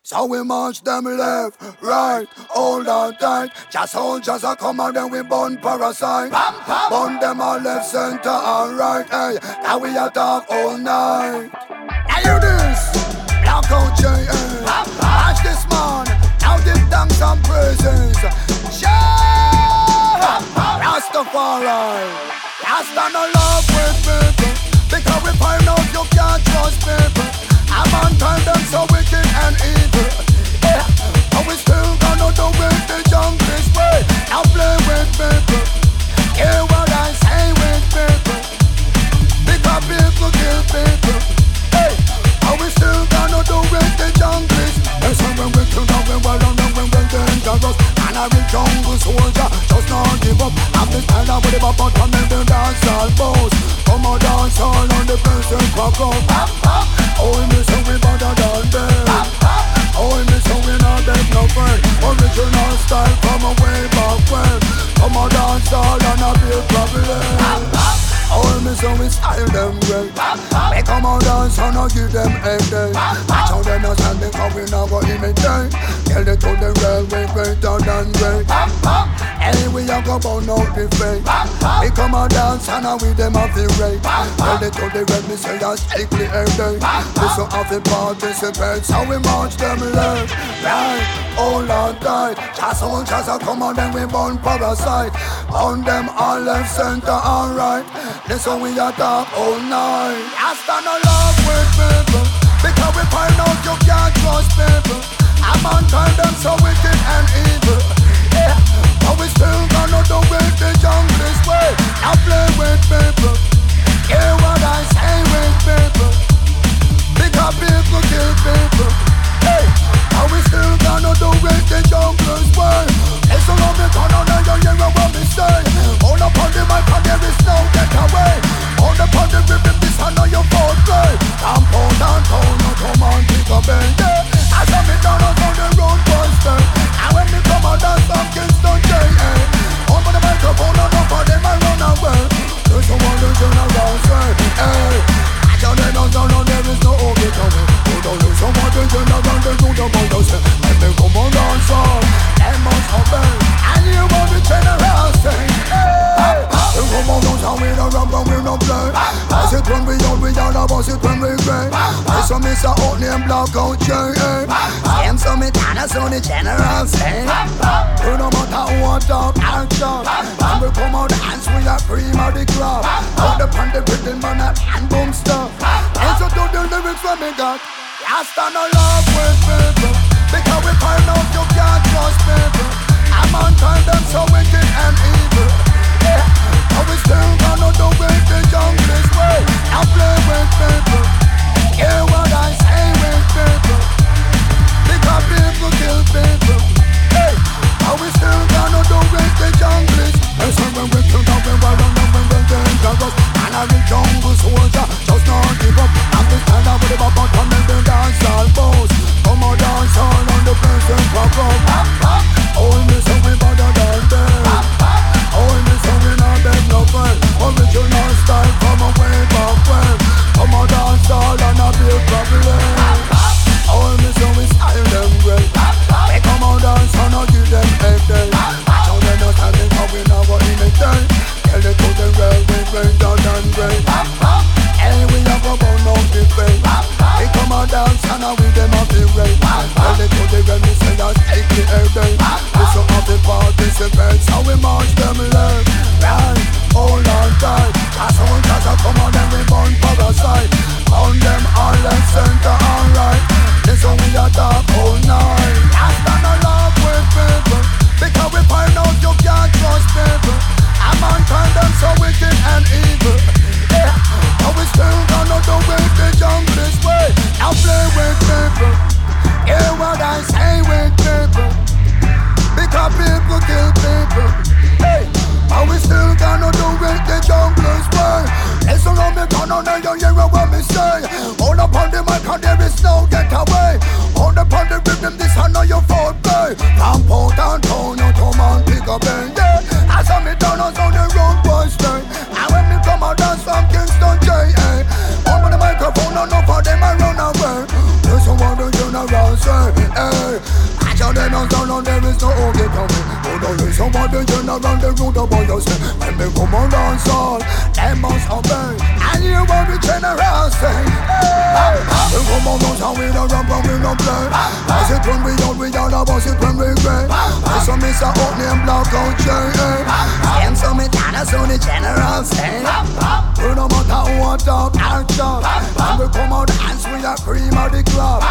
So we march them left, right, hold on tight. Just soldiers are come and then we burn parasite. Burn them all left, center and right. Hey, now we attack all night. Now you this, Blackout J.A. Watch this man, now give thanks and praises. Shout, Rastafari. Rasta no love with people, because we find out you can't trust people. I'm on time, them so wicked and evil. Yeah, but we still gonna do it the junglist way. Now play with people, hear what I say with people. Because people kill people. Hey, but we still gonna do it the junglist. And so when we kill them, we well on them, when we're dangerous. And I real jungle soldier, just not give up. I'm the stand up with the bop out and the dance all boss. Come on dance all on the person crack up. Oh, me so we better than them. Oh, me so we not beg no friend. Original style from way back when. Come on dance all and a big problem. Oh, me so we style them well. We come on dance and I give them a day. Watch how they not standing cause we not go imitate. Tell they to the real we greater than great. Hey, we a go burn out the fake. We come on dance and I with them have the rate. Tell they to the real me say that's strictly every day. We so have to participate. So we march them left, right, all on tight. Just soldiers a come on then we burn parasite. On them all left, center and right. This how we attack all night. I stand no love with people, because we find out you can't trust people. I'm on time, them so wicked and evil. Yeah, but we still gonna do it the junglist way. Now play with people, hear what I say with people. Because people kill people. Hey, but we still gonna do it the junglist way. Listen on the corner, now you hear what we say. Hold up on the mic and there is no get away. Hold up on the rhythm, this I know you both play. Come on down, come on, pick up and yeah. I saw me down on the road buster. And when me come out dance from Kingston J.A. Over the microphone and up for them I run away. There's no one to turn around, say, hey. I tell them no, there is no get away. Oh, don't lose someone to turn around, they do the ball, say. Let me come on dance on, them must obey. And you want the general say, hey. You come on dance and we no run, but we no play. Boss it when we out, we all a boss it when we play. I saw me say out name Blackout J.A. Same so me Tana so the general say. You no matter what talk action. And we come out dance we a cream of the crop. Out the pan the rhythm man and boom stuff. And so do the lyrics from me God. I stand no love with people, because we find out you can't trust people. I'm on time them so wicked and evil. Yeah, but we still gonna do it the junglist way. Now play with people, hear what I say with people. Because people kill people. Hey, but we still gonna do it the junglist. And so when we kill them, we run them when we're dangerous. And I real jungle soldier, just not give up. I'm the stand up with the bop out and then the dance all boss. Come on dance all on the person pop up. Oh, me so we better than them. Oh, me so we not beg no friend. Original style from way back when. Come on dance all and a big problem. Oh, me so we style them great. We come on dance and I give them a day. Watch how they not standing how we not go imitate. Tell they to the real we greater than great. Hey, we a go burn out the fake. We come on dance and I with them off the rate. Tell they to the real me say that's strictly every day. We so happy participate, so we march them left, right, hold on tight. As soldiers a come on then we burn parasite. On them all left, center and right. This how we attack all night. I stand no love with people, because we find out you can't trust people. I'm on time them so wicked and evil. Yeah, but we still gonna do it the junglist way. Now play with people, hear what I say with people. Because people kill people. Hey, but we still gonna do it the junglist way. Listen way. I tell them I'm down and there is no get away. Oh, don't let somebody turn around the road about yourself. When they come on dance all, they must obey. And you will be general say, hey, we come on dance and we don't rap and we don't play. Boss it when we out, we are the boss it when we great. I saw Mr. Oatney and Black out J.A. Same so me Tana so the general say, we no matter what talk and talk. And we come out dance with a cream of the club.